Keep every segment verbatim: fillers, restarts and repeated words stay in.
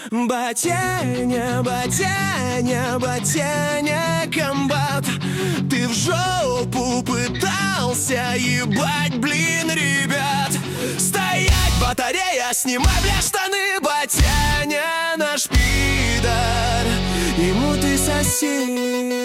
Батяня, батяня, батяня, комбат, ты в жопу пытался ебать, блин, ребят. Стоять, батарея, снимай, бля, штаны, батяня, наш пидор, ему ты соси.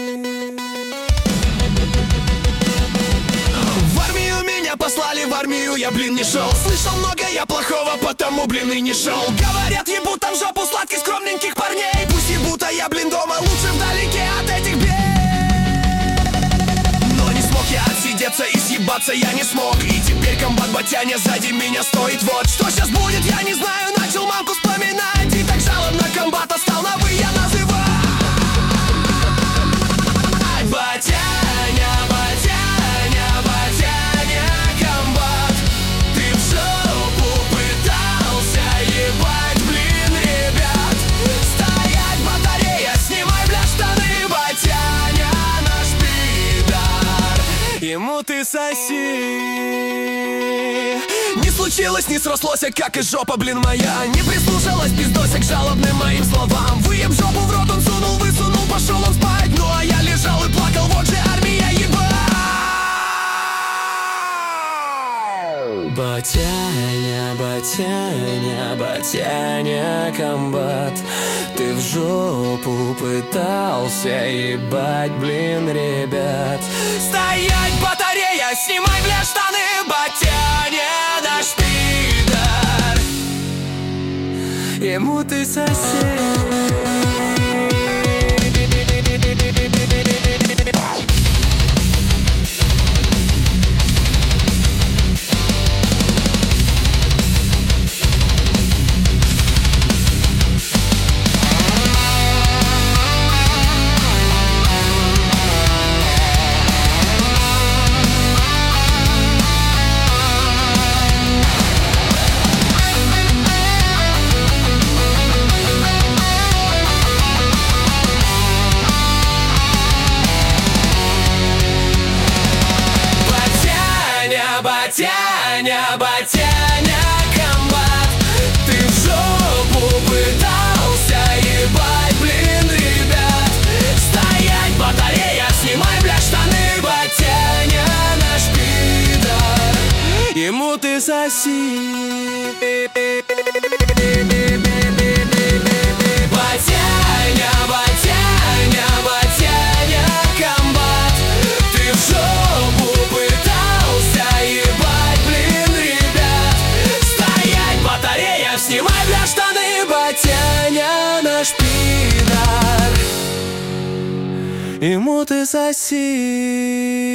Послали в армию, я, блин, не шел. Слышал много я плохого, потому, блин, и не шел. Говорят, ебут там жопу сладких скромненьких парней. Пусть ебут, а я, блин, дома лучше вдалеке от этих бед. Но не смог я отсидеться и съебаться я не смог. И теперь комбат батяня сзади меня стоит. Вот что сейчас будет, я не знаю. Начал мамку вспоминать и так жалобно комбата стал на вы я называть. Батяня, батяня, батяня, комбат, ты в жопу пытался ебать, блин, ребят. Стоять, батарея, снимай, бля, штаны, батяня, наш пидор, ему ты соси. Не случилось, не срослось, а как и жопа, блин, моя. Не прислушалась пиздося к жалобным моим словам. Выеб жопу в рот, он сунул, высунул, пошел он спать. Ну а я лежал и плакал, вот же армия, ебать. Батяня, батяня, батяня, комбат, ты в жопу пытался ебать, блин, ребят. Стоять, батарея, снимай, бля, штаны, батяня, наш пидор, ему ты сосед. Батяня, батяня, комбат, ты в жопу пытался ебать, блин, ребят. Стоять, батарея, снимай, бля, штаны, батяня, наш пидор, ему ты соси. Батяня, батяня, батяня, комбат, ты в жопу пытался ебать, блин, ребят. Стоять, батарея, снимай, бля, штаны, батяня, наш пидор, ему ты соси.